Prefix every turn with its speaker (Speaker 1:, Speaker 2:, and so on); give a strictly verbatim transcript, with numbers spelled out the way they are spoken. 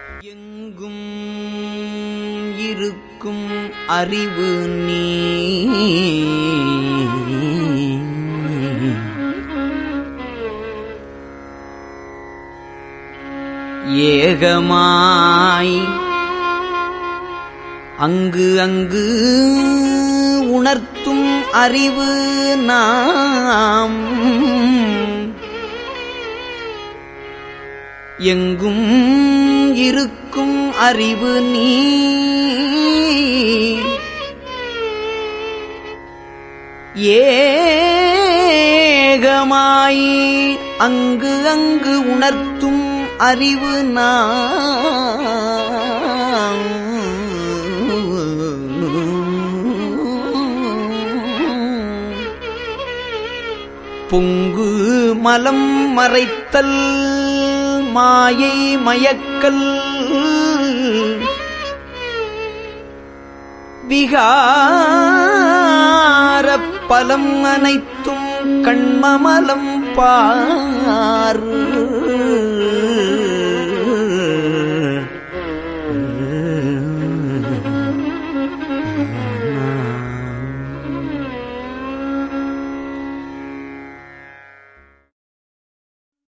Speaker 1: எங்கும் இருக்கும் அறிவு நீ ஏகமாய் அங்கு அங்கு உணர்த்தும் அறிவு நாம் எங்கும் இருக்கும் அறிவு நீ ஏகமாய் அங்கு அங்கு உணர்த்தும் அறிவு நாம் பொங்கு மலம் மறைத்தல் மாயை மயக்கல் விகாரப் பலம் அனைத்தும் கண்மமலம் பார்